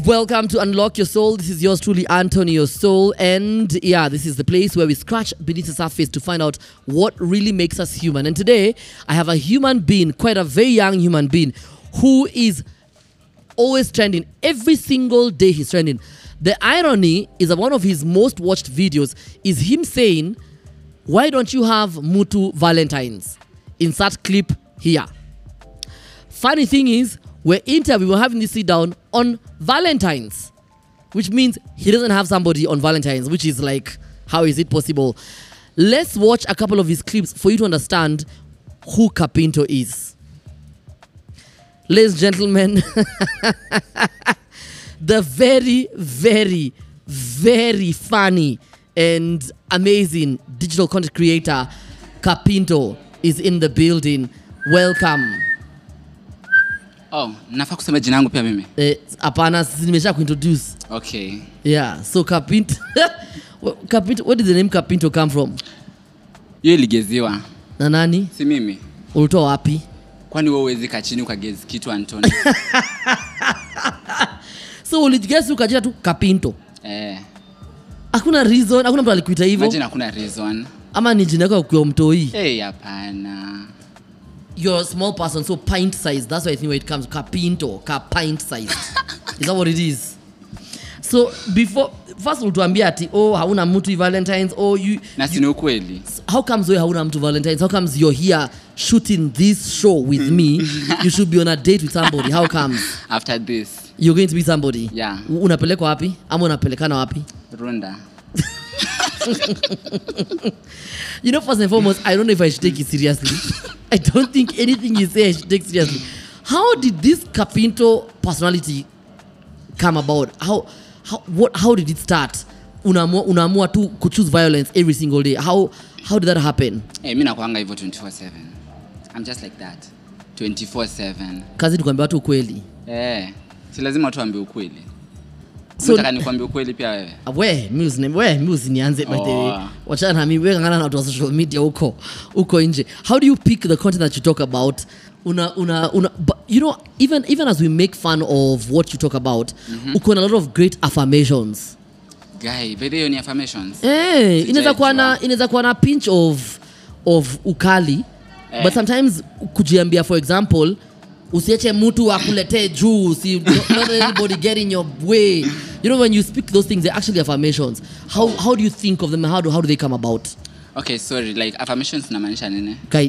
Welcome to Unlock Your Soul. This is yours truly, Antonio Soul. And yeah, this is the place where we scratch beneath the surface to find out what really makes us human. And today, I have a human being, quite a very young human being, who is always trending. Every single day he's trending. The irony is that one of his most watched videos is him saying, "Why don't you have Mutu Valentines?" Insert clip here. Funny thing is, we were having this sit down on Valentine's, which means he doesn't have somebody on Valentine's, which is like, how is it possible? Let's watch a couple of his clips for you to understand who Kapinto is. Ladies and gentlemen, the very, very, very funny and amazing digital content creator Kapinto is in the building. Welcome. Oh, nafaa kusema jina langu pia mimi? Hapana, nimesha kuintroduce. Okay. Yeah, so Kapinto. Kapinto, where did the name Kapinto come from? Yeye ligeziwa. Na nani? Si mimi. Ulitoa wapi? Kwani wewe uwezi kachini ukagezi kitu Antonio? So ulijigezi ukajita tu Kapinto. Hakuna reason, hakuna mtu alikuita hivyo. Imagine hakuna reason. Ama ni jina yako kwa mtoi? Hapana. You're a small person, so pint size. That's why I think when it comes to Kapinto, pint size. Is that what it is? So before, first ulituambia ati, oh, hauna mtu Valentine's, oh, you... Na si ni ukweli. How comes wewe hauna mtu Valentine's? How comes you're here shooting this show with me? You should be on a date with somebody. How comes? After this. You're going to be somebody? Yeah. Unapelekwa wapi? Ama unapelekana wapi? Runda. You know, first and foremost, I don't know if I should take it seriously. I don't think anything you say I should take seriously. How did this Kapinto personality come about? How did it start? Unaamua tu to choose violence every single day. How did that happen? Mimi nakuanga hivyo 24/7. I'm just like that. 24/7. Kazi ni kuambia watu ukweli. Si lazima watu waambie ukweli. So nataka nikwambie ukweli pia wewe. Wewe nianze by the way. Wachana na mimi, wewe ngana na watu wa social media huko nje. How do you pick the content that you talk about? But you know, even as we make fun of what you talk about, uko na a lot of great affirmations. Guy, video ni affirmations. Inaweza kuwa na pinch of ukali. But sometimes kujiambia, for example, usiache mtu akuletee juu, not anybody get in your way. You know, when you speak those things, they're actually affirmations. How do you think of them? How do they come about? Okay, sorry, like affirmations inamaanisha nini? Kai.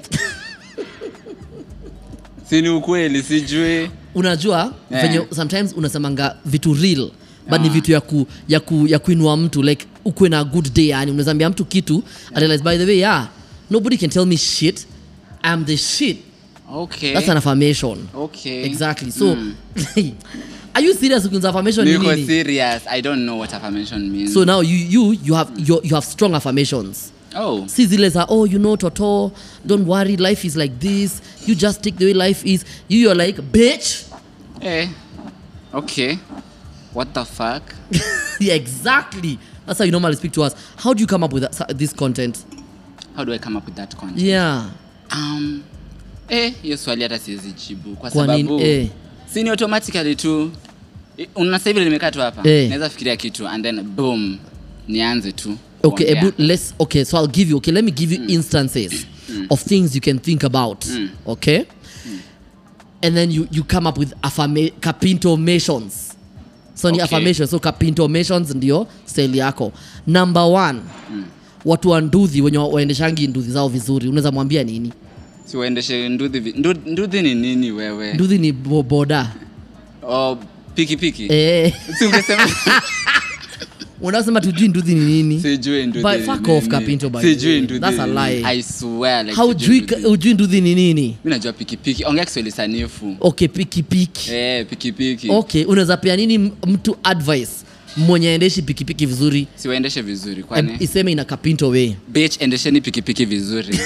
Sini ukweli, sijui. Unajua, venye sometimes unasemanga vitu real, but ni vitu ya kuinua mtu, like ukwe na good day, yani unazambia mtu kitu, I realize, by the way, nobody can tell me shit. I'm the shit. Okay. That's an affirmation. Okay. Exactly. So, are you serious with affirmation? Niko serious. I don't know what affirmation means. So now you have strong affirmations. Oh. See zile oh, you know, Toto, don't worry, life is like this. You just take the way life is. You're like, bitch. Okay. What the fuck? Yeah, exactly. That's how you normally speak to us. How do you come up with this content? How do I come up with that content? Yeah. Hiyo swali hata siwezi jibu kwa sababu si ni automatically tu unasema vile nimekaa tu hapa naweza fikiria kitu and then boom nianze tu. Okay, so let me give you instances of things you can think about. Okay? And then you come up with Kapintomations. So ni affirmations, so Kapintomations ndio style yako. Number 1. Watu wa nduthi wenye waendeshangi nduthi zao vizuri, unaweza mwambia nini? Si waendeshe nduthi ni nini wewe? Nduthi ni boda. Piki. Si ungesema unasema tujui nduthi ni nini? Sijui nduthi. But fuck off Kapinto by. Sijui nduthi. That's a lie. I swear like. How ujui nduthi ni nini? Mimi najua piki. Ongea Kiswahili sanifu. Okay, piki. Piki. Okay, unaweza pia nini mtu advice mwenye endeshi piki vizuri? Si waendeshe vizuri kwani? Iseme ina Kapinto way. Bitch, endesheni piki vizuri.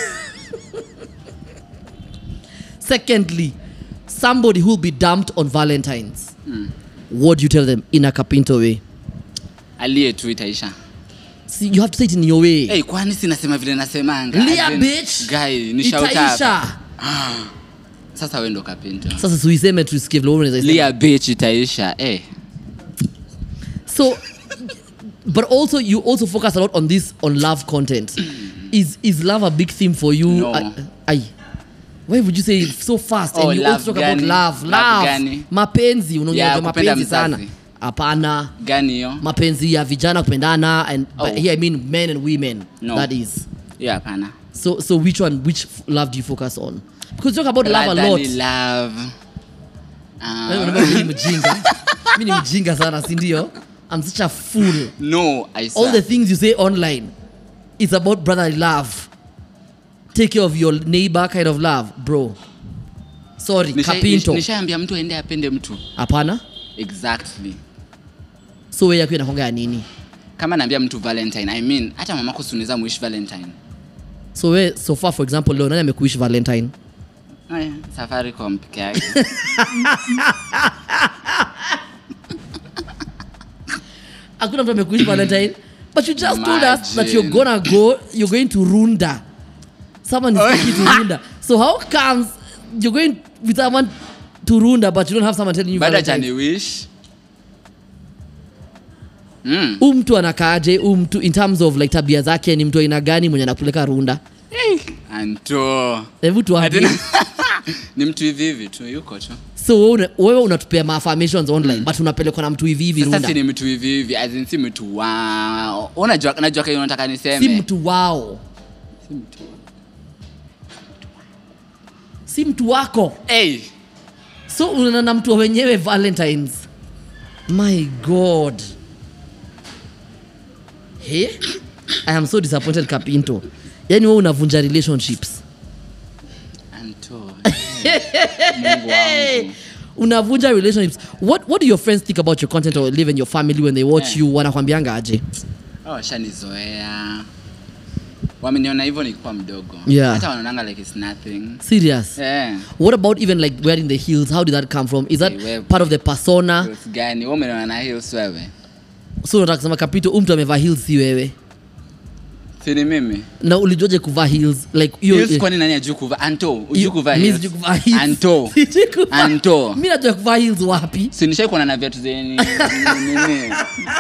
Secondly, somebody who will be dumped on Valentine's. What do you tell them in a Kapinto way? Aliye tu itaisha. See, you have to say it in your way. Kwani sinasema vile nasemanga? Lia bitch. Guy, ni shout itaisha. Sasa wewe ndo Kapinto. Sasa tuiseme tusikie vile unaweza Lia bitch itaisha. So, but also you also focus a lot on love content. Is love a big theme for you? No. Why would you say so fast? Oh, and you also talk about love. Mapenzi, unaongea mapenzi sana. Hapana. Gani hiyo? Mapenzi ya vijana kupendana and here I mean men and women. No. That is. Yeah, hapana. So which love do you focus on? Because you talk about love a lot. Love. Mimi ni mjinga sana, si ndio? I'm such a fool. No, I saw. All the things you say online, it's about brotherly love. Take care of your neighbor kind of love, bro. Sorry, Kapinto. Nishaambia mtu aende apende mtu. Hapana? Exactly. So wewe yako inakonga nini? Kama naambia mtu Valentine, I mean, hata mamako suniza muish Valentine. So we so far for example leo nani amekuish Valentine? Safaricom peke yake. Hakuna mtu amekuish Valentine. But you just told us that you're going to Runda. Someone is taking to Runda. So how comes you're going with someone to Runda but you don't have someone telling you Valentine? Bada jani wish. Mtu anakaaje? Mtu in terms of like tabia zake ni mtu aina gani mwenye anakupeleka Runda? Anto. Hebu tuambie. Ni mtu hivi tu yuko tu. So wewe unatupea affirmations online but unapelekwa na mtu hivi Runda. Sasa ni mtu hivi as in si mtu wao. Unajua kile unataka niseme. Si mtu wao. Si mtu wako. Hey. So unaona na mtu wenyewe Valentines. My God. Hey? I am so disappointed, Kapinto. Yaani wewe unavunja relationships. Anto. Unavunja relationships. What do your friends think about your content or live in your family when they watch you? Wanakwambianga aje? Shanizoea. Wameniona hivyo nikiwa mdogo. Hata wanaonanga like it's nothing. Serious? Yeah. What about even like wearing the heels? How did that come from? Is that part of the persona? Heels gani? Wewe umeona na heels wewe? So unataka kusema Kapito mtu amevaa heels si wewe? Si ni mimi. Na ulijoje kuvaa heels? Like you heels kwani nani ajui kuvaa? Anto, unajui kuvaa heels? Mimi kuvaa heels. Anto. Mimi najua kuvaa heels wapi? Si nishaikuwa na viatu zenye nini?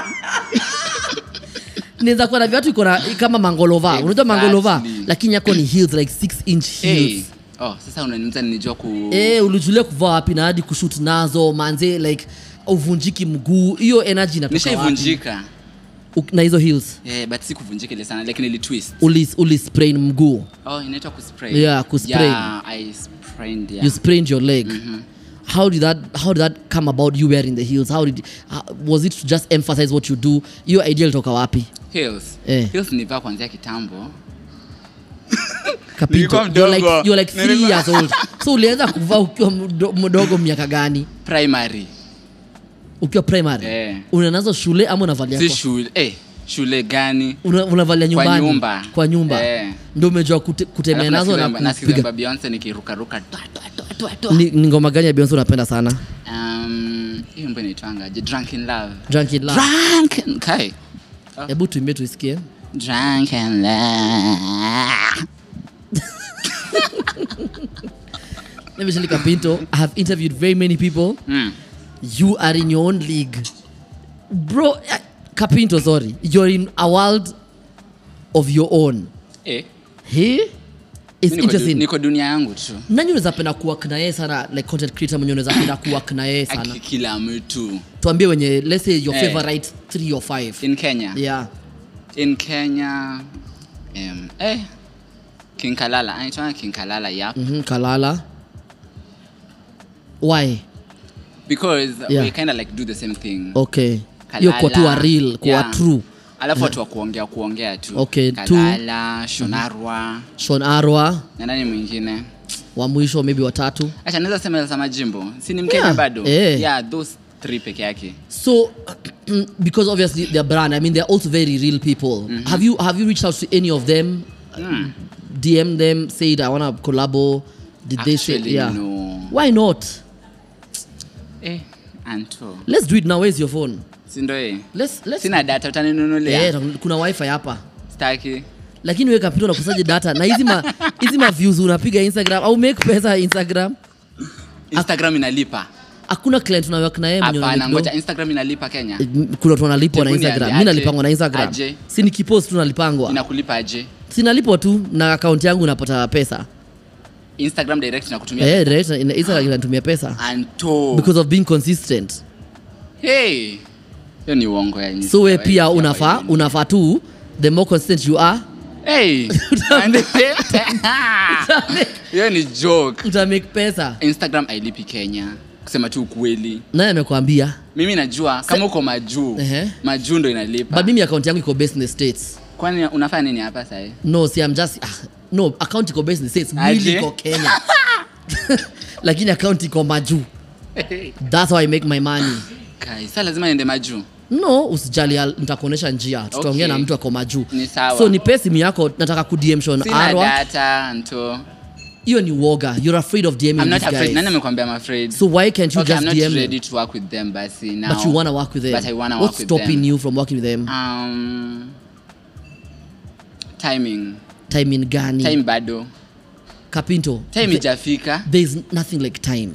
Niweza kuwa na viatu iko na kama mangolova. Exactly. Unajua mangolova lakini yako ni heels like 6-inch heels. Hey. Sasa unaniuliza ninijua ulijulia kuvaa wapi na hadi kushoot nazo manze like uvunjiki mguu. Hiyo energy inatoka wapi? Nishaivunjika. Na hizo heels? But si kuvunjika ile sana like nili twist. Uli sprain mguu. Inaitwa kuspray. Yeah, kuspray. Yeah, I sprained. Yeah. You sprained your leg. How did that come about you wearing the heels? Was it to just emphasize what you do? Your ideal toka wapi? Heels. Heels nivaa kuanzia kitambo. Kapito, you're like 3 years old. So ulianza kuvaa ukiwa mdogo miaka gani? Primary. Ukiwa primary? Unanazo shule ama unavalia kwa? Si shule. Shule gani? Unavalia nyumbani? Kwa nyumba. Ndio umejua kutembea nazo na kupiga Beyonce nikiruka. Ni ngoma gani ya Beyonce unapenda sana? Hiyo ngoma inaitwanga Drunken Love. Drunken Kai. Hebu tuimbe tuisikie. Drunken Love. Let me tell you, Kapinto, I have interviewed very many people. You are in your own league. Bro, Kapinto, sorry. You're in a world of your own. Hey? It's interesting. Niko dunia yangu tu. Nani unaweza penda kuwork na yeye sana like content creator mwenye unaweza penda kuwork na yeye sana? Kila mtu. Tuambie wenye let's say your favorite 3 or 5 in Kenya. Yeah. In Kenya King Kalala. Anaitwa King Kalala, yeah. Kalala. Why? Because we kind of like do the same thing. Okay. Hiyo kwa tu real, kwa true. Alafu watu wa kuongea tu. Okay, Kalala, Shonarwa. Na nani mwingine? Wa mwisho maybe watatu. Acha naweza sema sama Jimbo. Si ni Mkenya bado? Yeah, those 3 peke yake. So because obviously they're brand, I mean they're also very real people. Have you reached out to any of them? DM them, said I want to collabo? Did they say no? Why not? Anto. Let's do it now. Where's your phone? Sindo Let's sina data utaninunulia. Kuna wifi hapa. Staki. Lakini wewe Kapito unakusaje data? Na hizi ma views unapiga Instagram au make pesa Instagram? Instagram inalipa. Hakuna client tunawork na yeye mwenye. Hapana, ngoja Instagram inalipa Kenya. Kuna watu wanalipwa na Instagram. Mimi nalipangwa na Instagram. Si nikipost tu nalipangwa. Inakulipa aje? Si nalipo tu na account yangu napata pesa. Instagram direct nakutumia. Direct Instagram inatumia pesa. Anto. Because of being consistent. Hey. Hiyo ni uongo yani. So wewe pia unafaa tu the more consistent you are. Hey. Hiyo ni joke. Uta make pesa. Instagram hailipi Kenya. Kusema tu ukweli. Nani amekwambia? Mimi najua kama uko majuu. Majuu ndo inalipa. But mimi account yangu iko based in the States. Kwani unafanya nini hapa sasa? No, see I'm just no, account iko based in the States. Mimi iko Kenya. Lakini account iko majuu. That's how I make my money. Kai, sasa lazima niende majuu. No, usijali nitakuonesha njia. Tutaongea na mtu ako majuu. Ni sawa. So ni pesi yako nataka ku DM Sean Arwa. Sina data nto. Hiyo ni woga. You're afraid of DMing I'm not these afraid. guys. Nani amekwambia I'm afraid? So why can't you just DM them? I'm not ready to work with them but see now. But you want to work with them. But I want to work with them. What's stopping you from working with them? Timing. Timing gani? Time bado. Kapinto. Time ijafika. There's nothing like time.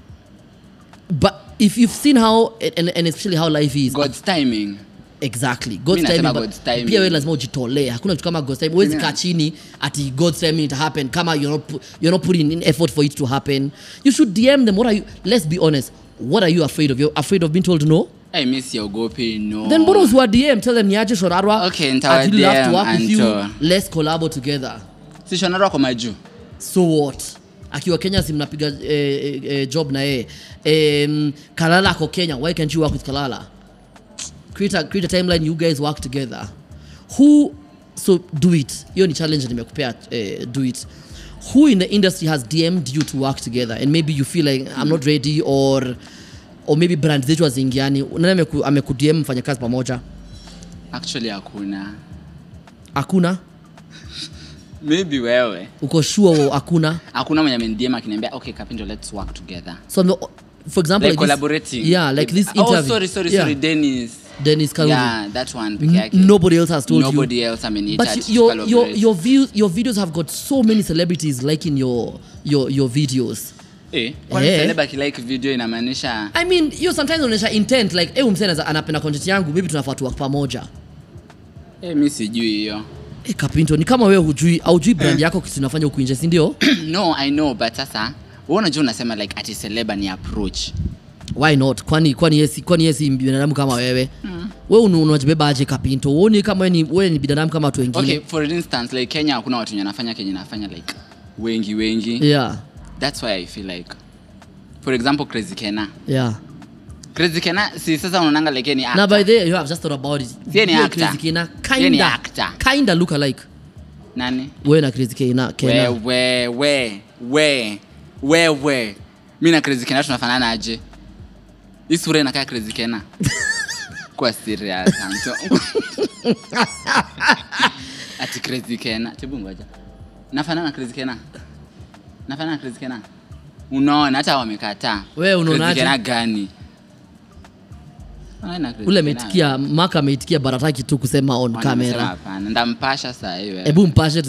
But if you've seen how and especially how life is. God's timing. Exactly. God's timing. Pia wewe lazima ujitolee. Hakuna kitu kama God's timing. Huwezi kaa chini ati God's timing it happen kama you're not putting in effort for it to happen. You should DM them. What are you? Let's be honest. What are you afraid of? You're afraid of being told no? I miss your gopi no. Then boros who are DM tell them niaje Sean Arwa. Okay, nitawa DM. I'd love to work with you. Let's collab together. Si Sean Arwa kwa majuu. So what? Akiwa Kenya si mnapiga job na yeye. Kalala ako Kenya. Why can't you work with Kalala? Create a timeline, you guys work together. So do it. Hiyo ni challenge nimekupea, do it. Who in the industry has DM'd you to work together and maybe you feel like I'm not ready or maybe brand zetu hazingiani? Nani amekudm mfanye kazi pamoja? Actually Hakuna? Maybe wewe. Uko sure hakuna? Hakuna mwenye amendm akiniambia okay Kapinto let's work together. So for example like collaborating. Yeah, like this interview. Oh sorry Dennis Karuri. Yeah, that one. Nobody else has told Nobody you. Else ameniita. But your videos have got so many celebrities liking your videos. Kwani celeb like video inamaanisha? I mean, you sometimes unaonyesha intent like msena anapenda content yangu, maybe tunafaa tu work pamoja. Mimi sijui hiyo. Kapinto, ni kama wewe hujui brand yako kitu unafanya huko nje, si ndio? No, I know, but sasa wewe unajua unasema like ati celeb ni approach. Why not? Kwani yesi binadamu kama wewe? Wewe unajibeba aje Kapinto? Uone kama wewe ni binadamu kama watu wengine. Okay, for instance like Kenya hakuna watu wanafanya Kenya nafanya like wengi. Yeah. That's why I feel like for example Crazy Kena. Yeah. Crazy Kena si sasa unaonanga like ni actor. Now by the way you have just thought about it. Ni actor. Crazy Kena kinda look alike. Nani? Wewe na Crazy Kena. Wewe. Mimi na Crazy Kena tunafanana aje? Hii sura inakaa Crazy Kena. Kwa serious Anto. Ati Crazy Kena. Tebu ngoja. Nafanana na Crazy Kena. Unaona hata wamekataa. Wewe unaonaje? Crazy Kena gani? Ule ametikia Maka ameitikia barataki tu kusema on camera. Hapana, ndampasha saa hiyo. Hebu mpashe.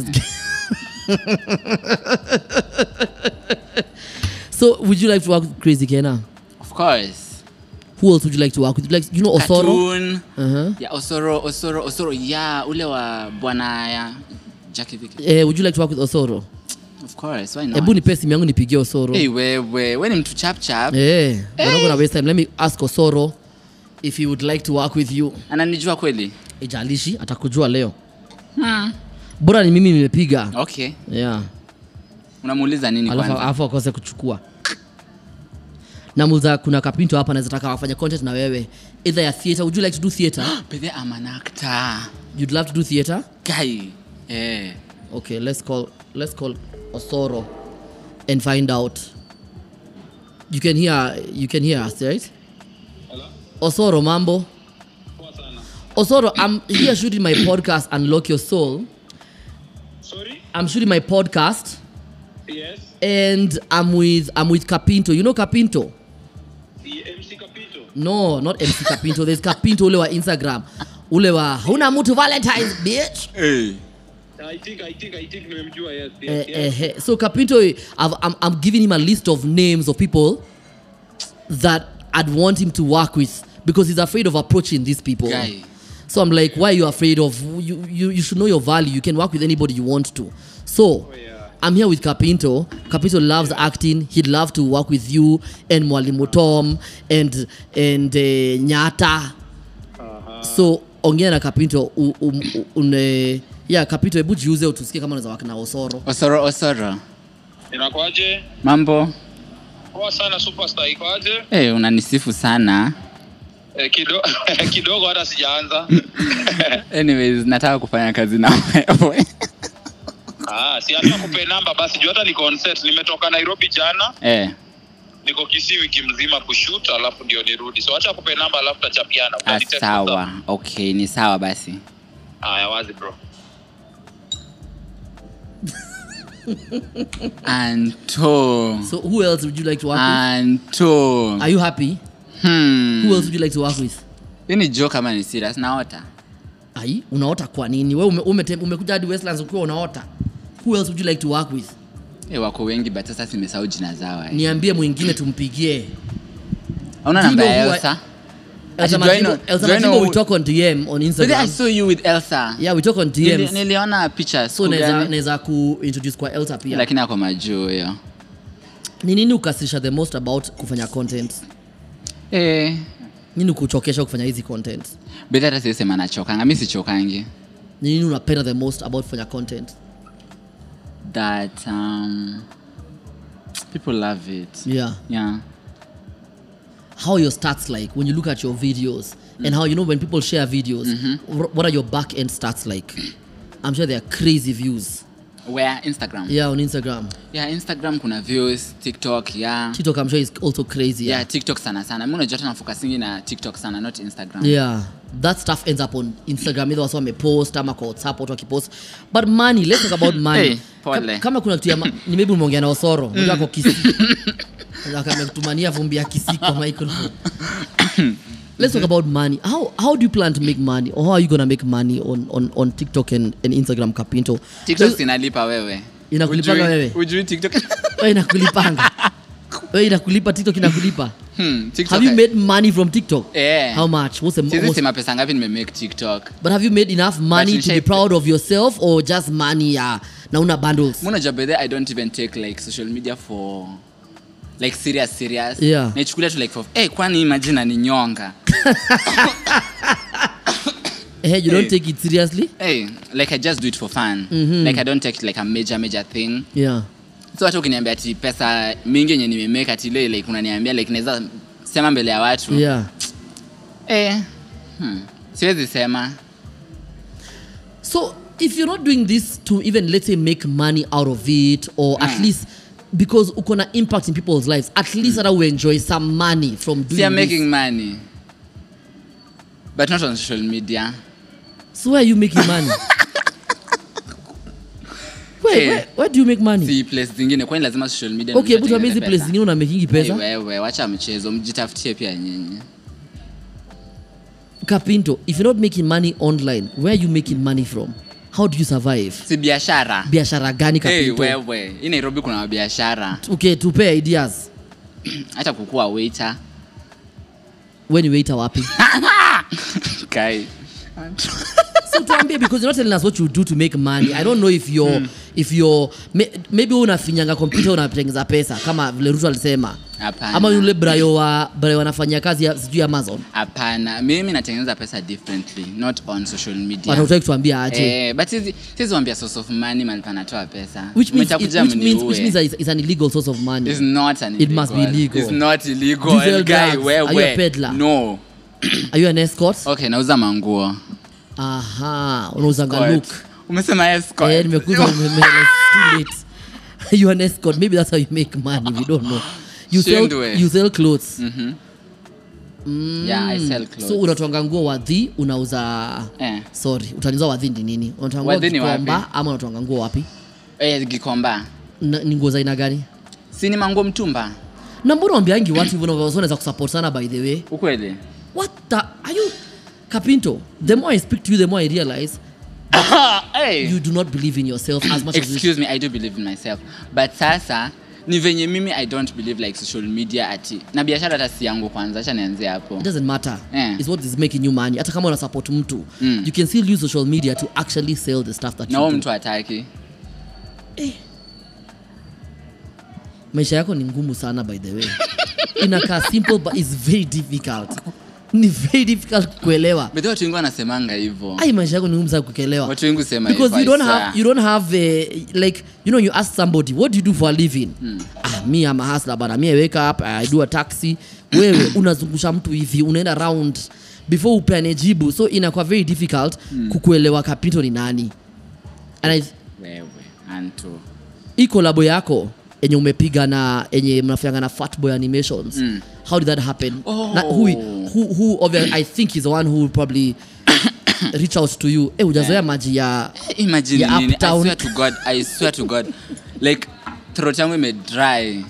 So would you like to work with Crazy Kena? Of course. Who else would you like to work with? Like you know Osoro? Cartoon. Yeah, Osoro. Yeah, ule wa bwana ya Jackie Vicky. Would you like to work with Osoro? Of course, why not? Hebu nipe simu yangu nipigie Osoro. Wewe ni mtu chap. We're not gonna waste time. Let me ask Osoro if he would like to work with you. Ananijua kweli? Ijalishi atakujua leo. Bora ni mimi nimepiga. Okay. Yeah. Unamuuliza nini kwanza? Alafu akose kuchukua. Namuuliza kuna Kapinto hapa anaweza taka wafanye content na wewe. Either ya theater, would you like to do theater? But I'm an actor. You'd love to do theater? Guy. Okay, let's call Osoro and find out. You can hear us, right? Hello? Osoro, mambo. Osoro, I'm here shooting my podcast Unlock Your Soul. Sorry? I'm shooting my podcast. Yes. And I'm with Kapinto. You know Kapinto? The MC Kapinto? No, not MC Kapinto. There's Kapinto ule wa Instagram. Ule wa huna mtu Valentine's bitch. I think nimemjua, yes. So Kapinto, I'm giving him a list of names of people that I'd want him to work with because he's afraid of approaching these people. Guy. So I'm like, why are you afraid of? You should know your value. You can work with anybody you want to. So I'm here with Kapinto. Kapinto loves acting. He'd love to work with you and Mwalimu Tom and Nyata. So ongea na Kapinto Kapinto, hebu jiuze utusikie kama unaweza waka na Osoro. Osoro. Inakuaje? Mambo? Poa sana superstar, ikoaje? Unanisifu sana. Kidogo hata sijaanza. Anyways, nataka kufanya kazi na wewe. Si hata kupe namba basi, juu hata ni concert. Nimetoka Nairobi jana. Niko Kisii wiki mzima kushoot, alafu ndio nirudi. So acha kupe namba alafu tutachapiana. Sawa. Okay, ni sawa basi. Wazi bro. Anto. So who else would you like to work with? Anto. Are you happy? Who else would you like to work with? Ni joke kama ni serious, naota. Unaota kwa nini? Wewe umekuja hadi Westlands ukiwa unaota. Who else would you like to work with? Wako wengi but sasa simesahau jina zao. Niambie mwingine tumpigie. Hauna namba ya Elsa? Elsa Majimbo, we talk on DM on Instagram. I saw you with Elsa. Yeah, we talk on DMs. Niliona picha. So naweza ku-introduce kwa Elsa pia. Lakini ako majuu hiyo. Ni nini ukasirisha the most about kufanya content? Nini kuchokesha kufanya hizi content? Beta hata siwezi sema nachokanga. Mimi sichokangi. Nini unapenda the most about kufanya content? That people love it. Yeah. How are your stats like when you look at your videos and how, when people share videos, what are your back end stats like? I'm sure they are crazy views. Where? Instagram? Yeah, on Instagram. Yeah, Instagram kuna views, TikTok, yeah. TikTok I'm sure is also crazy. Yeah, TikTok sana. Mimi unajua tena focusingi na TikTok sana, not Instagram. Yeah. That stuff ends up on Instagram. Either watu wamepost ama kwa WhatsApp watu wakipost. But money, let's talk about money. Kama kuna kitu ni maybe umeongea na Osoro, unajua kwa Kisii. Kama kutumania vumbi ya Kisii kwa microphone. Let's talk about money. How do you plan to make money, or how are you going to make money on TikTok and Instagram, Kapinto? TikTok inalipa wewe. Inakulipanga wewe? Ujui TikTok? Wewe inakulipanga. Wewe inakulipa, TikTok inakulipa. TikTok. Have you made money from TikTok? Yeah. How much? What's the most? Sema pesa ngapi nimemake TikTok. But have you made enough money to be proud of yourself, or just money na una bundles? Mbona jabede I don't even take like social media for like serious. Yeah. Naichukulia tu like for kwani imagine ni nyonga. You don't take it seriously? Like I just do it for fun. Like I don't take it like a major thing. Yeah. So watu ukiniambia ati pesa mingi yenye nimemake ati ile like unaniambia like naweza sema mbele ya watu. Yeah. Siwezi sema. So if you're not doing this to even, let's say, make money out of it, or at least because uko na impact in people's lives, at least that we enjoy some money from doing this. I'm making money, but not on social media. So where are you making money? Where do you make money? Si place zingine, kwani lazima social media. Okay, but amazing place zingine una making pesa? Wewe wacha mchezo, mjitafutie pia nyinyi. Kapinto, if you're not making money online, where are you making money from? How do you survive? Si biashara. Biashara gani Kapinto? Wewe, hii Nairobi kuna biashara. Okay, tupe ideas. Hata kukua waiter. When you waiter wapi? Kai. So tuambie, because you're not telling us what you do to make money. I don't know if you're maybe unafinyanga computer unatengeza pesa kama vile Ruto alisema. Hapana. Ama yule Brayo wanafanya kazi ya sijui Amazon. Hapana, mimi natengeneza pesa differently, not on social media. But unataka tuambie aje? But siwezi waambia source of money mali panatoa pesa. Which means it's an illegal source of money. It's not an illegal. It must be illegal. It's not illegal. Guy, where? Are you a peddler? No. Are you an escort? Okay, nauza manguo. Aha, unauza look. Umesema escort. Nimekuza too late. You an escort. Maybe that's how you make money. We don't know. You sell clothes. Yeah, I sell clothes. So unatoanga nguo wadhi, unauza sorry, utaniuza wadhi ni nini? Unatoanga nguo Gikomba ama unatoanga nguo wapi? Gikomba. Ni nguo za aina gani? Si ni manguo mtumba. Na mbona waambiangi watu hivyo na wanaweza kusupport sana by the way? Ukweli? What the are you Kapinto? The more I speak to you, the more I realize you do not believe in yourself as much as Excuse me, I do believe in myself. But sasa Ni venye mimi I don't believe like social media ati. Na biashara hata si yangu kwanza, acha nianze hapo. It doesn't matter. It's what is making you money. Hata kama una support mtu, you can still use social media to actually sell the stuff that you do. Na mtu ataki. Maisha yako ni ngumu sana by the way. Inakaa simple but it's very difficult. Ni very difficult kuelewa. But watu wengi wanasemanga hivyo. Maisha yako ni ngumu sana kuelewa. Watu wengi sema hivyo. Because you don't have like you ask somebody what do you do for a living? Me I'm a hustler but me I wake up, I do a taxi. Wewe unazungusha mtu hivi, unaenda around before upeane jibu. So inakuwa very difficult kukuelewa Kapinto ni nani. And wewe Anto. Hii collab yako enye umepiga na enye mnafanya na Fatboy Animations. How did that happen? Who obviously I think is the one who will probably reach out to you. Hujazoea maji ya imagine nini? I swear to God. Like throat yangu ime dry.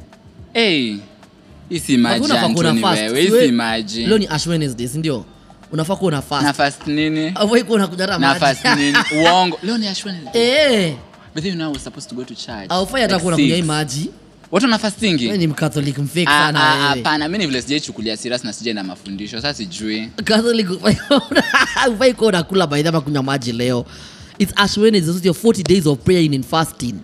Isi maji Anthony wewe, isi maji. Leo ni Ash Wednesday, ndio? Unafaa kuwa na fast. Na fast nini? Wewe kuna kujara maji. Na fast nini? Uongo. Leo ni Ash Wednesday. But then now we're supposed to go to church. Aufanya hata kuna kunywa maji. Watu na fastingi? Wewe ni Mcatholic mfake sana wewe. Hapana, mimi vile sijachukulia serious na sije na mafundisho. Sasa sijui. Catholic ufai kuna kula by the way kunywa maji leo. It's Ash Wednesday, so your 40 days of praying and fasting.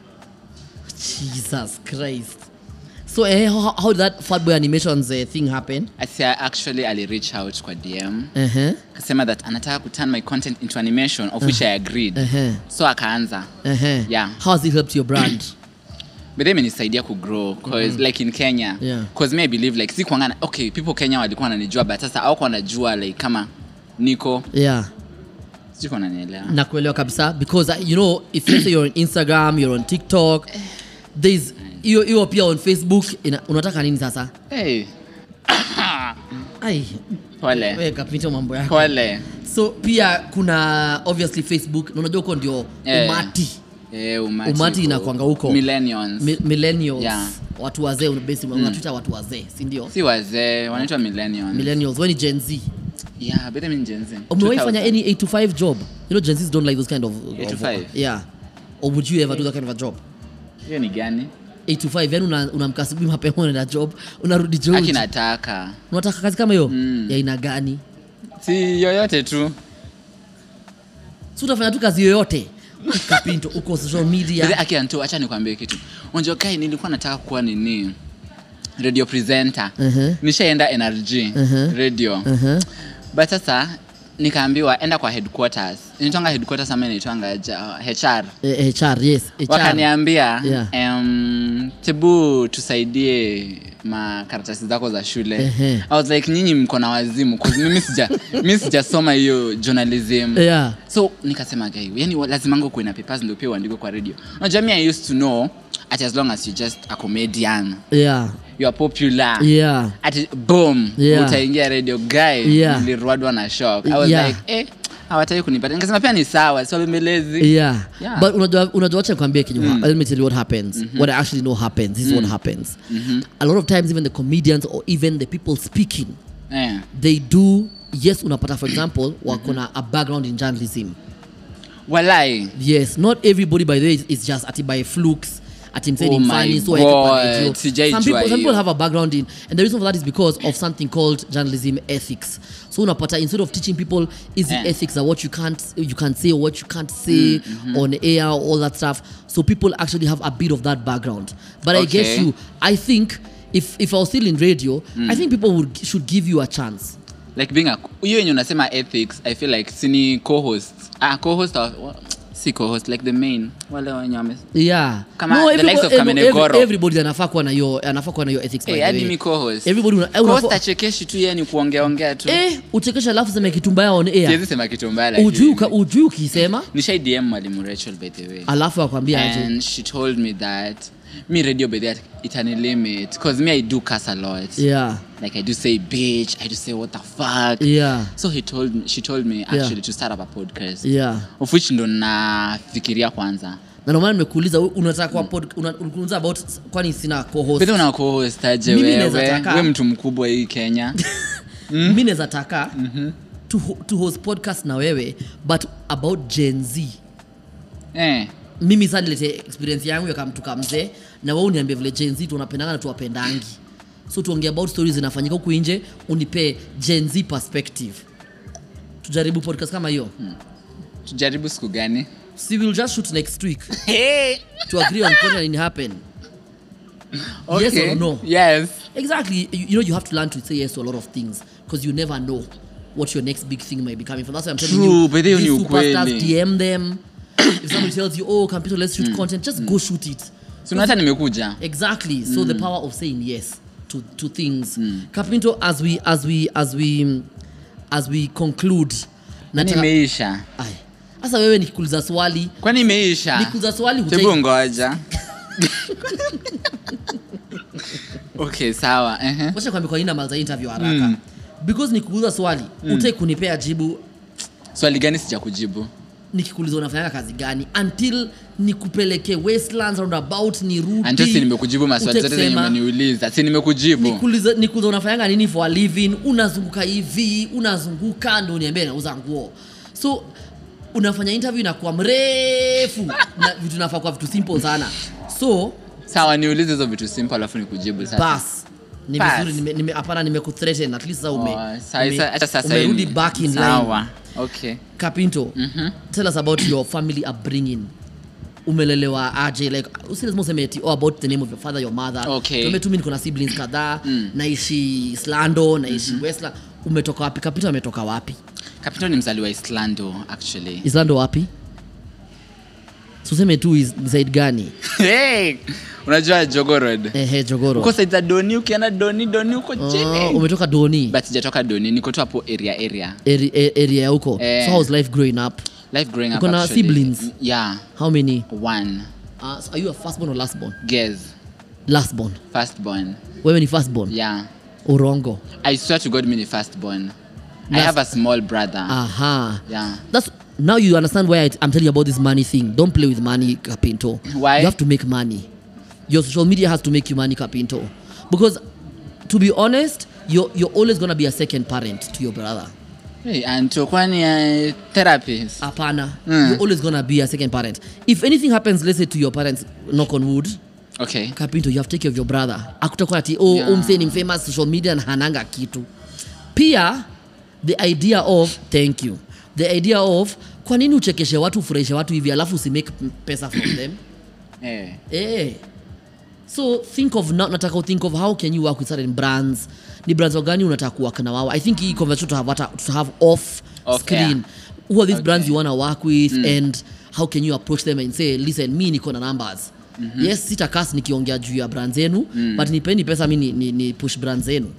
Jesus Christ. So how did that Fatboy Animations thing happen? Actually I reached out kwa DM. Akasema that anataka ku turn my content into animation, of which I agreed. So akaanza. Yeah. How has it helped your brand? But then imenisaidia ku grow because like in Kenya, because me I believe like si kuangana okay, people Kenya walikuwa wananijua but sasa hawako wanajua like kama niko. Siko wananielewa. Nakuelewa kabisa because if let's say you're on Instagram, you're on TikTok, there's you pia on Facebook, unataka nini sasa? Pole. Wewe Kapinto mambo yako. Pole. So pia kuna obviously Facebook, unajua uko ndio umati. Umati inakuanga huko. Millennials. Watu wazee unatuita watu wazee, si ndio? Si wazee, wanaitwa millennials. When Gen Z. Yeah, better mean Gen Z. Umewaifanya any 8 to 5 job? Gen Zs don't like those kind of 8 to 5. Yeah. Or would you ever do that kind of a job? Hiyo ni gani? 8 to 5, yani unamkasubi mapema unaenda job, unarudi job. Akinataka. Unataka kazi kama hiyo? Ya ina gani? Si yoyote tu. So utafanya tu kazi yoyote. Kapinto uko social media. Akianto acha nikwambie kitu. Unajua kai nilikuwa nataka kuwa nini? Radio presenter. Nishaenda NRG radio. But sasa nikaambiwa enda kwa headquarters. Nitanga headquarters ama inaitwanga HR. HR, yes. Wakaniambia tebu tusaidie makaratasi zako za shule. I was like nyinyi mko na wazimu because mimi sijasoma hiyo journalism. So nikasema guy, yani lazima ngo kuwe na papers ndio pia uandike kwa radio. Unajua mimi I used to know as long as you just a comedian. You are popular. Boom. Utaingia radio guy. Niliruadwa na shock. I was like hawataki kunipata. Nikasema pia ni sawa, sio bembelezi. But unajua acha nikwambie kitu. Let me tell you what happens. What I actually know happens. This is what happens. A lot of times even the comedians or even the people speaking, they do, yes, unapata for example, wako na a background in journalism. Walai. Yes, not everybody by the way is just ati by flukes. Some people have a background in, and the reason for that is because of something called journalism ethics. So unapata, instead of teaching people easy ethics are what you can't say or what you can't say on air, all that stuff, so people actually have a bit of that background. But I guess I think if I was still in radio, I think people should give you a chance. Like being you when you unasema ethics, I feel like sini co-host si co-host like the main wale wanyame kama the likes of Kamenegoro. Everybody anafaa kuwa na hiyo ethics by the way. Hadi mi co-host. Everybody co-host achekeshi tu yani kuongea tu. Uchekesha alafu sema kitu mbaya on air. Siwezi sema kitu mbaya like. Ujui ukisema. Nishai DM mwalimu Rachel by the way. Alafu akwambia aje. And she told me that me radio by that it any limit because me I do cuss a lot. Like I do say bitch, I do say what the fuck. So she told me actually to start up a podcast. Of which ndo nafikiria kwanza. Na ndio maana nimekuuliza unataka kwa unakuuliza about kwani sina co-host. Bado una co-host aje wewe mtu mkubwa hii Kenya. Mimi naweza taka to host podcast na wewe but about Gen Z. mimi sasa nilete experience yangu ya kamtuka mzee na wewe uniambie vile Gen Z tunapendana na tuwapendangi. So tuongee about stories zinafanyika huku nje, unipe Gen Z perspective. Tujaribu podcast kama hiyo. Tujaribu siku gani? We will just shoot next week. To agree on what can happen. Okay. Yes or no? Yes. Exactly. You know, you have to learn to say yes to a lot of things because you never know what your next big thing might be coming from. That's why I'm telling you. But these superstars, DM them. If somebody tells you, oh, computer, let's shoot content, just go shoot it. So nata nimekuja. Exactly. So the power of saying yes to things. Kapinto, as we conclude. Nani imeisha? Sasa wewe nikikuuliza swali. Kwani imeisha? Nikikuuliza swali Hebu ngoja. Okay, sawa. Wacha kwambia kwa nini namaliza interview haraka. Because nikikuuliza swali, utaki kunipea jibu. Swali gani sijakujibu? Nikikuuliza unafanya kazi gani until nikupeleke Westlands roundabout nirudi. Until si nimekujibu maswali zote zenye umeniuliza. Si nimekujibu. Nikuuliza unafanya nini for a living? Unazunguka hivi, unazunguka ndio uniambie nauza nguo. So unafanya interview na kwa mrefu na vitu nafaa kwa vitu simple sana. So sawa, niulize hizo vitu simple alafu nikujibu sasa. Bas. Ni vizuri hapana nimekuthreaten at least sasa umerudi back in line. Sawa. Okay. Kapinto, tell us about your family upbringing. Umelelewa aje, like usilazima useme about the name of your father, your mother. Okay. Tume tu mimi niko na siblings kadhaa, naishi Islando, naishi Westland. Umetoka wapi? Kapinto ametoka wapi? Kapinto ni mzaliwa Islando actually. Islando wapi? Tuseme tu side gani? Unajua Jogoo Road? Jogoo. Uko side za Doni, ukienda Doni uko chini. Umetoka Doni? But sijatoka Doni, niko tu hapo area. Area huko. So how's life growing up? Life growing up actually. Uko na siblings? Yeah. How many? 1. So are you a firstborn or lastborn? Guess. Lastborn. Firstborn. Wewe ni firstborn? Yeah. Urongo. I swear to God, mimi ni firstborn. I have a small brother. Yeah. That's now you understand why I'm telling you about this money thing. Don't play with money, Kapinto. Why? You have to make money. Your social media has to make you money, Kapinto. Because to be honest, you're always going to be a second parent to your brother. Hey, and to kwani therapist? Apana. You're always going to be a second parent. If anything happens, let's say to your parents, knock on wood. Okay. Kapinto, you have to take care of your brother. Akutakuwa ati umseni famous social media na hananga kitu. Pia the idea of thank you. The idea of kwa nini uchekeshe watu, ufurahishe watu hivi alafu usimake pesa from them? So think of how can you work with certain brands? Ni brands gani unataka kuwork na wao? I think hii conversation to have off screen. Who are these brands you want to work with and how can you approach them and say, listen, me niko na numbers. Yes, sitakas nikiongea juu ya brands zenu, but nipeni pesa mimi ni push brands zenu.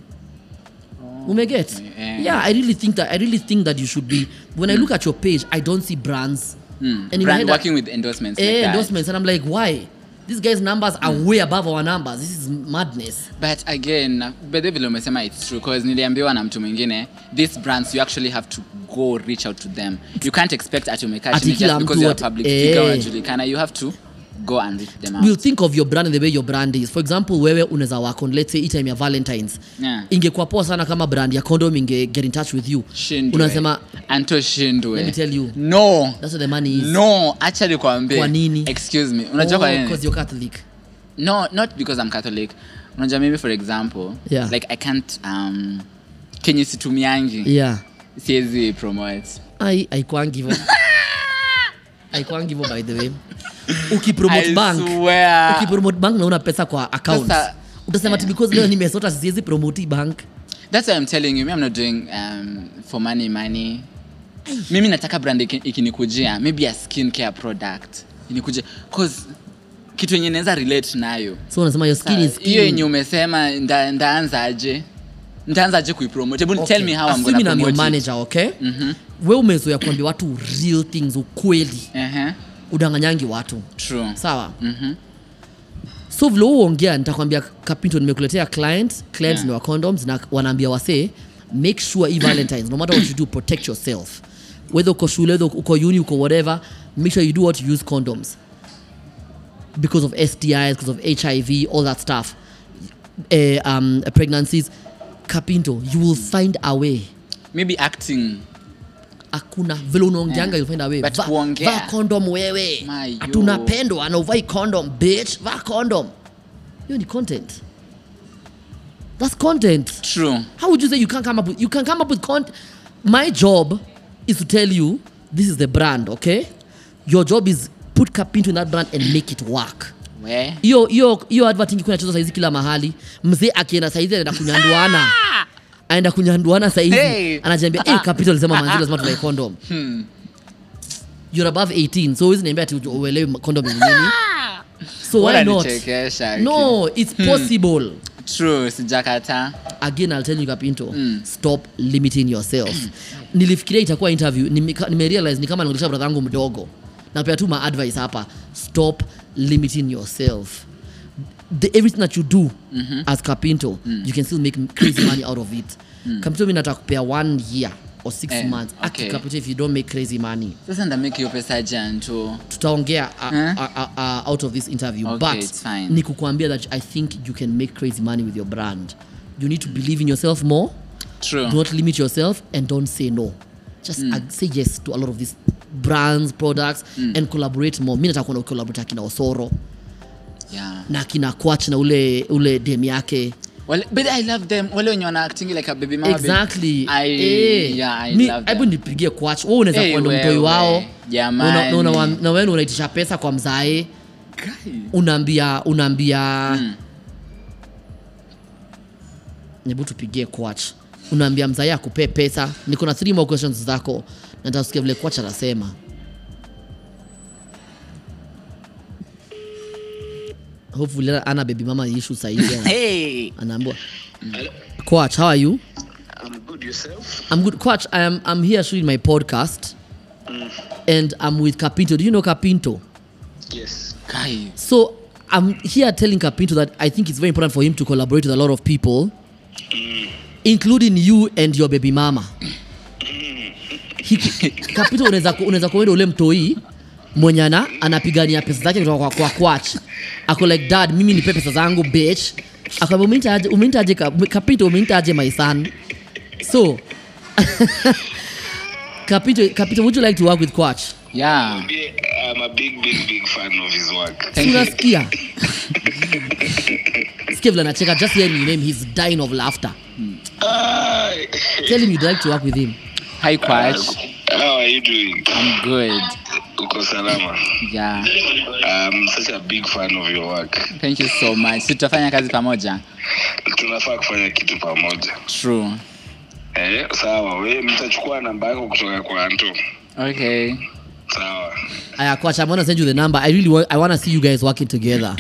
Umeget? Yeah, I really think that you should be. When I look at your page, I don't see brands. And brand working with endorsements. Endorsements, and I'm like, why? These guys' numbers are way above our numbers. This is madness. But again, vile umesema it's true because niliambiwa na mtu mwingine, these brands you actually have to go reach out to them. You can't expect at just because you're a public figure unajulikana. You have to go and reach them out. We'll think of your brand and the way your brand is. For example, wewe unaweza work on, let's say time ya Valentine's. Ingekuwa poa sana kama brand ya condom get in touch with you. Unasema Anto Shindwe. Let me tell you. No. That's what the money is. No, actually kwambie. Kwa nini? Excuse me. Unajua kwa nini? Because you're Catholic. No, not because I'm Catholic. Unajua maybe for example, like I can't kenye situmiangi. Siwezi promote. I can't give up. I can't give up by the way. Ukipromote bank na una pesa kwa account. Utasema because leo nimesota siwezi promote bank. That's why I'm telling you, I'm not doing for money. Mimi nataka brand ikinikujia, maybe a skincare product. Inikuje cause kitu yenye naweza relate nayo. So unasema your skin is skin. Hiyo yenye umesema ndaanza aje kuipromote. Tell me how I'm going to promote. I'm your manager, okay? Wewe umezoea kuambia watu real things, ukweli. Udanganyangi watu. True. Sawa? So vile uongea nitakwambia Kapinto nimekuletea clients ni wa condoms na wanaambia wase make sure Valentine's no matter what you do protect yourself. Whether uko shule, whether uko uni, uko whatever, make sure you do what, you use condoms. Because of STIs, because of HIV, all that stuff. Pregnancies. Kapinto, you will find a way. Maybe acting. hakuna vile unaongeanga you'll find a way. Va condom wewe. Tunapendwa na uvai condom bitch. Va condom. Hiyo ni content. That's content. True. How would you say you can come up with content? My job is to tell you this is the brand, okay? Your job is put Kapinto in that brand and make it work. Where? Yo advertising kuna chozo saizi kila mahali. Mzee akienda saizi anaenda kunyanduana saizi. Anajiambia Kapinto alisema manzi lazima tuvae condom. You're above 18, so isn't niambia ati uelewe condom ni nini? So why not? No, it's possible. True, sijakata. Again, I'll tell you Kapinto, stop limiting yourself. Nilifikiria itakuwa interview, nimerealize ni kama naongelesha brother yangu mdogo. Na pia tu my advice hapa, stop limiting yourself. Everything that you do as Kapinto, you can still make crazy money out of it. Kapinto mimi nataka kupea 1 year or 6 months. Okay. Kapinto, if you don't make crazy money. Sasa nda make your pesa janto. Tutaongea out of this interview. Okay, but it's fine. Nikukuambia that I think you can make crazy money with your brand. You need to believe in yourself more. True. Do not limit yourself and don't say no. Just say yes to a lot of these brands, products and collaborate more. Mimi nataka kuona collaborate kina Osoro. Yeah. Na kina Kwach na ule dem yake. Well, but I love them. Wale wenye wana acting like a baby mama. Exactly. I love them. Hebu nipigie Kwach. Wewe unaweza kuenda mtoi wao. Jamani. Na wewe unaitisha pesa kwa mzae. Unaambia Hebu tupigie Kwach. Unaambia mzae akupe pesa. Niko na 3 more questions zako. Nataka usikie vile Kwach anasema. Hopefully ana baby mama issue saizi. Hey. Anaambia. Kwach, how are you? I'm good, yourself? I'm good. Kwach, I'm here shooting my podcast. And I'm with Kapinto. Do you know Kapinto? Yes. Kai. So I'm here telling Kapinto that I think it's very important for him to collaborate with a lot of people, including you and your baby mama. Kapinto unaweza kuenda ule mtoi mwenye anapigania pesa zake kutoka kwa Kwach. Ako like, dad, mimi nipe pesa zangu bitch. Akamwambia umeintaje Kapinto, umeintaje my son? So Kapinto, would you like to work with Kwach? Yeah. I'm a big fan of his work. Unasikia? Skevla nacheka, just hearing your name, he's dying of laughter. Tell him you'd like to work with him. Hi Kwach. How are you doing? I'm good. Uko salama? Yeah. I'm such a big fan of your work. Thank you so much. Tutafanya kazi pamoja. Tunafaa kufanya kitu pamoja. True. Sawa. Wewe mtachukua namba yako kutoka kwa Anto. Okay. Sawa. Aya Kwach, I'm gonna send you the number. I want to see you guys working together.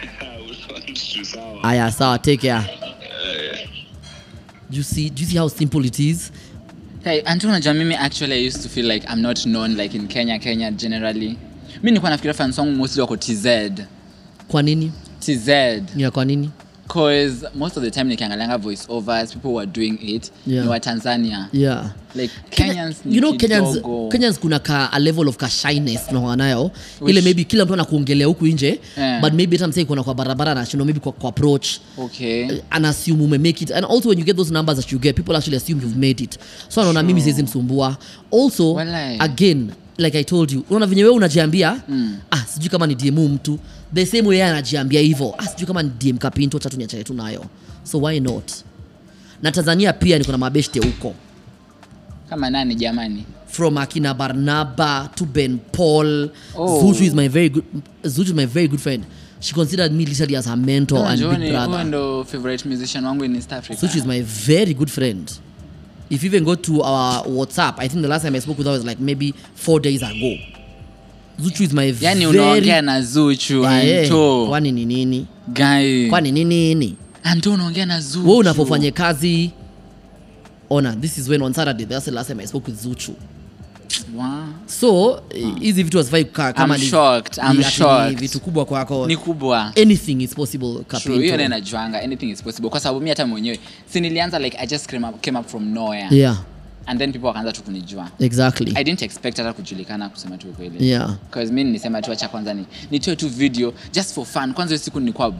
Aya, sawa, take care. Do you see how simple it is? Hey, Anto, unajua mimi actually I used to feel like I'm not known like in Kenya generally. Mimi nilikuwa nafikiria fans wangu mostly wako TZ. Kwa nini? TZ. Yeah, kwa nini? Because most of the time nikiangalianga voice overs, people were doing it. Yeah. Ni wa Tanzania. Yeah. Like Kenyans, you know, Kenyans kuna a level of shyness na wanayo. Ile maybe kila mtu anakuongelea huku nje, but maybe hata msee kuna kwa barabara na shino maybe kwa approach. Okay. And assume ume make it. And also when you get those numbers that you get, people actually assume you've made it. So anaona mimi siwezi msumbua. Also, again, like I told you, unaona venye wewe unajiambia, sijui kama ni DM mtu. The same way anajiambia hivyo. Sijui kama ni DM Kapinto, cha tu niachae tu nayo. So why not? Na Tanzania pia niko na mabeshte huko. Kama nani jamani? From Akina Barnaba to Ben Paul. Zuchu is my very good friend. She considered me literally as her mentor and big brother. Who ndo favorite musician wangu in East Africa? Zuchu is my very good friend. If you even go to our WhatsApp, I think the last time I spoke with her was like maybe 4 days ago. Zuchu is my yani unaongea na Zuchu Anto. Kwani ni nini? Guy. Kwani ni nini? Anto unaongea na Zuchu. Wewe unapofanya kazi. Ona, this is when on Saturday, that's the last time I spoke with Zuchu. Wow. So, hizi vitu wasifai kama I'm shocked. Vitu kubwa kwako. Ni kubwa. Anything is possible, Kapinto. True, hiyo nena juanga, anything is possible. Kwa sababu mimi hata mwenyewe, si nilianza like I just came up from nowhere. Yeah. And then people wakaanza tu kunijua. Exactly. I didn't expect hata kujulikana kusema tu kweli. Yeah. Because mimi nilisema tu acha kwanza nitoe tu video just for fun. Kwanza hiyo siku nilikuwa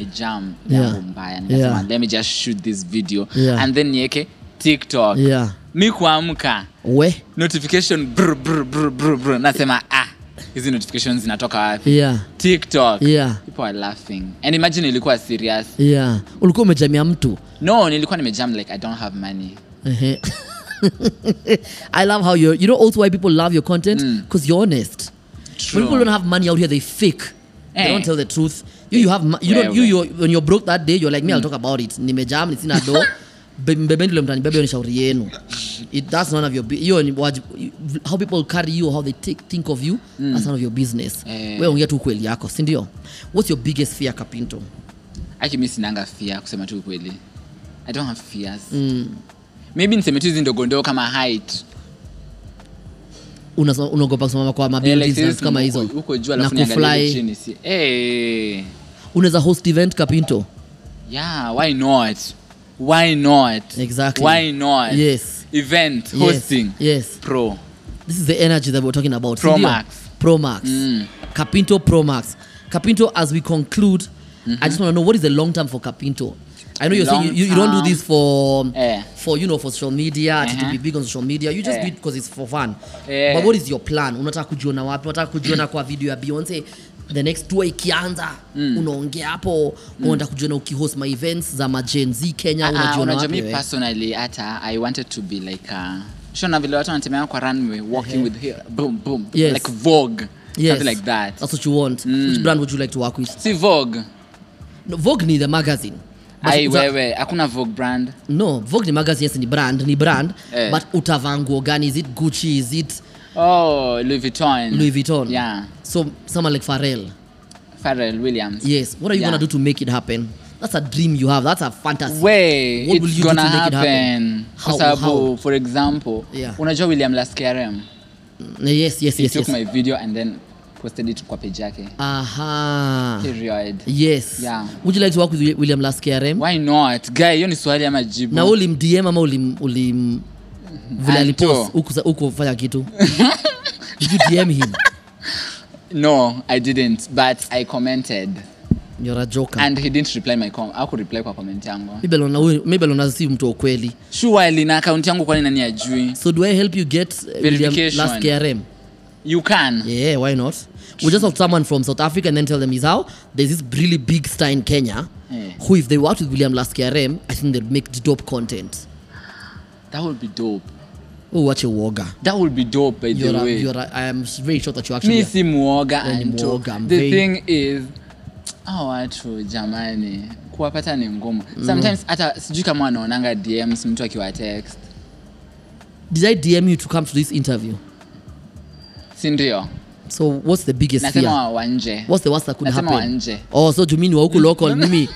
jambo mbaya. Nikasema let me just shoot this video and then niweke TikTok. Yeah. mi kuamka notification brr nasema hizi notifications zinatoka wapi? TikTok. People are laughing. And imagine ilikuwa serious. Ulikuwa umejamia mtu? No, nilikuwa nimejam like I don't have money. I love how you know also why people love your content because you're honest. True. When people don't have money out here, they fake. They don't tell the truth. You have when you're broke that day, you're like me. I'll talk about it. Nimejam, ni sina do. Mbebendule mtani bebe ni shauri yenu. That's none of your how people carry you, how they think of you. That's none of your business. Wewe ongea tu kweli yako, si ndio? What's your biggest fear, Kapinto? Mimi sinanga fear kusema tu kweli. I don't have fears. Maybe niseme tu ndogo kama height. Unaogopa kusimama kwa mabuildings kama hizo. Uko juu alafu niangalie chini si. Unaweza host event, Kapinto? Yeah, why not? Why not? Exactly. Why not? Yes. Event hosting. Yes. Pro. This is the energy that we're talking about. Pro Max. Kapinto Pro Max. Kapinto, as we conclude, I just want to know, what is the long term for Kapinto? I know you're saying you don't do this for for social media, to be big on social media. You just do it because it's for fun. But what is your plan? Unataka kujiona wapi? Unataka kujiona kwa video ya Beyonce the next tour ikianza, unaongea hapo, unataka kujiona ukihost my events za Gen Z Kenya, unajiona wapi? Me personally I wanted to be like shona vile watu wanatembea kwa runway walking with here boom boom like Vogue. Something like that. That's what you want. Which brand would you like to work with? See Vogue. No, Vogue ni the magazine. Wewe hakuna Vogue brand. No, Vogue ni magazine, yes, ni brand. But utavaa nguo gani? Is it Gucci? Is it Louis Vuitton? Yeah. So someone like Pharrell Williams. Yes. What are you gonna do to make it happen? That's a dream you have. That's a fantasy. What will you do to make it happen? How? For example, unajua William Last KRM? Yes. He took my video and then posted it kwa page yake. Period. Yes. Yeah. Would you like to work with William Last KRM? Why not? Guy, hiyo ni swali ama jibu. Na ulimdm ama ulim vile alipost uko fanya kitu? Did you DM him? No, I didn't, but I commented. You're a joker. And he didn't reply my comment. Aku reply kwa comment yangu. Maybe alona si mtu ukweli. Surely na account yangu kwani nani ajui? So do I help you get William Last KRM? You can. Yeah, why not? We just have someone from South Africa and then tell them is how there's this really big star in Kenya who, if they worked with William Last KRM, I think they'd make dope content. That would be dope. Oh, watch a woga. That would be dope, by the way. I am very sure that you actually... Me si muoga and the thing is... watu jamani. Kuwapata ni ngumu. Sometimes hata sijui kama wanaonanga DMs mtu akiwa text. Did I DM you to come to this interview? Sindio. So what's the biggest fear? Nasema wanje. What's the worst that could happen? Nasema wanje. So do you mean wa huku local mimi?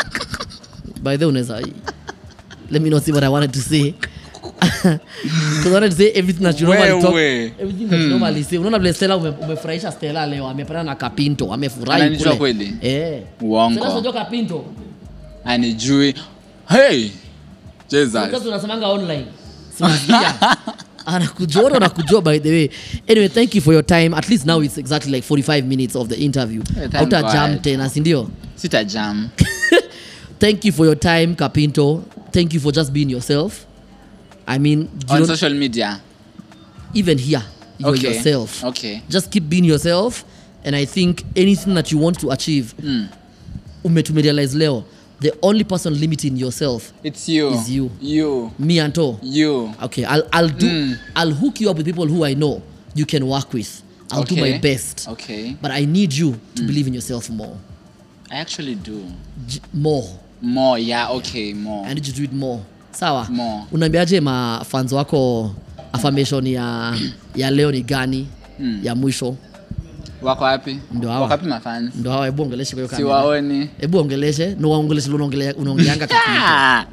By the way, let me not see what I wanted to say. Because I wanted to say everything that you normally talk. Everything that you normally say. Unaona vile Stella umefurahisha Stella leo, amepana na Kapinto, amefurahi kule. Ananijua kweli? Uongo. Stella sio Kapinto. Anijui. Hey. Jesus. Sasa tunasemanga online. Simasikia. Anakujua by the way. Anyway, thank you for your time. At least now it's exactly like 45 minutes of the interview. Auta jam tena, si ndio? Sita jam. Thank you for your time, Kapinto. Thank you for just being yourself. I mean, on social media, even here, you're yourself. Okay. Just keep being yourself, and I think anything that you want to achieve, umetumerealize leo, the only person limiting yourself, it's you. Is you. You. Me Anto. You. Okay, I'll hook you up with people who I know you can work with. I'll do my best. Okay. But I need you to believe in yourself more. I actually do. More, yeah, okay, more. I need you to do it more. Sawa. Unaambiaje fans wako affirmation ya leo ni gani ya mwisho? Wako wapi? Wako wapi mafans? Ndio hao, hebu ongeleshe kwa kamera. Siwaoni. Hebu ongeleshe, no waongeleshe unaongeanga Kapinto.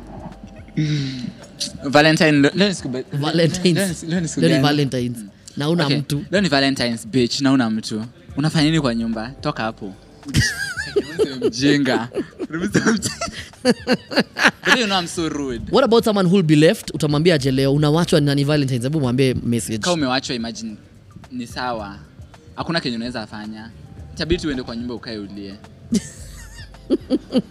Valentine's. Na una mtu. Leo ni Valentine's bitch, na una mtu. Unafanya nini kwa nyumba? Toka hapo. Mjinga. But you know I'm so rude. What about someone who'll be left? Utamwambia je leo unawachwa na ni Valentine's, hebu mwambie message. Kama umewachwa, imagine ni sawa. Hakuna kenye unaweza fanya. Itabidi uende kwa nyumba ukae ulie.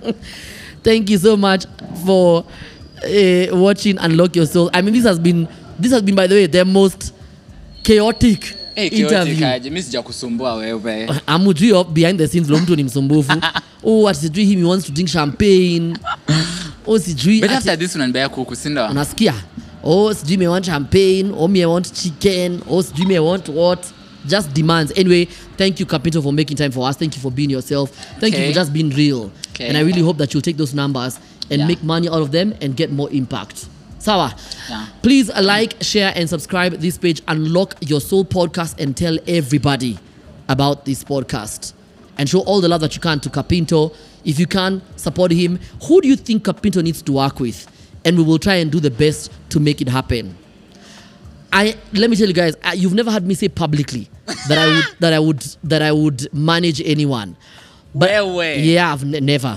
Thank you so much for watching Unlock Your Soul. I mean, this has been This has been, by the way, the most chaotic interview. Mimi sijakusumbua wewe. Amujui behind the scenes lo mtu ni msumbufu. What sijui him wants to drink champagne. Sijui. But after this unanibaya kuku sinda. Unasikia? Sijui me want champagne, me want chicken, sijui me want what? Just demands. Anyway, thank you, Kapinto, for making time for us. Thank you for being yourself. Thank you for just being real. And I really hope that you'll take those numbers and make money out of them and get more impact. Sawa. Yeah. Please like, share, and subscribe this page. Unlock Your Soul podcast and tell everybody about this podcast. And show all the love that you can to Kapinto. If you can, support him. Who do you think Kapinto needs to work with? And we will try and do the best to make it happen. Let me tell you guys, you've never heard me say publicly that I would manage anyone. But yeah, I've never.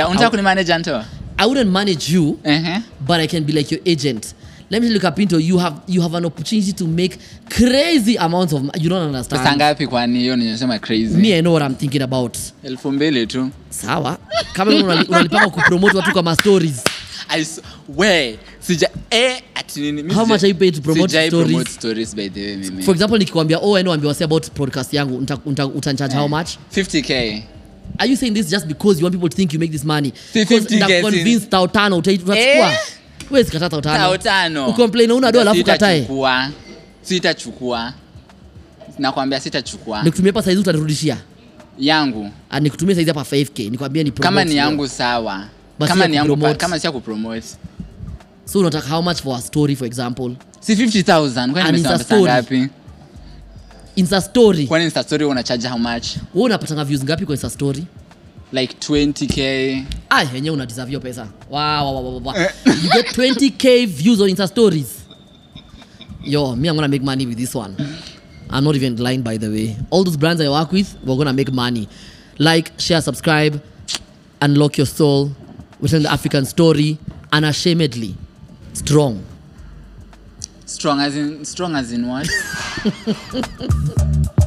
I wouldn't manage you, but I can be like your agent. Let me tell you, Kapinto, you have an opportunity to make crazy amounts of. You don't understand. Crazy. Me, I know what I'm thinking about. 2,000 tu. Sawa. Kama unalipanga kupromote watu kama stories. How much are you paid to promote stories? By the way, mimi. For example, nikikwambia I know ambiwa say about podcast yangu, utancharge how much? 50k. Are you saying this just because you want people to think you make this money? 50k. Convince tautano utachukua. Wewe sikata tautano. Ucomplain una dola alafu katae. Sitachukua. Nakwambia sitachukua. Nikutumia pesa hizo utarudishia. Yangu. Nikutumia saizi hapa 5k. Nikwambia ni promote. Kama ni yangu sawa. Kama ni yangu kama si ya kupromote. So unataka how much for a story, for example? Si 50,000. Kwani nimesema pesa ngapi? Insta story. Kwani Insta story una charge how much? Wewe unapata views ngapi kwa Insta story? Like 20k. Yenyewe una deserve hiyo pesa. Wow. You get 20k views on Insta stories. Yo, me, I'm gonna make money with this one. I'm not even lying, by the way. All those brands I work with, we're gonna make money. Like, share, subscribe, unlock your soul. We're telling the African story unashamedly. Strong as in what?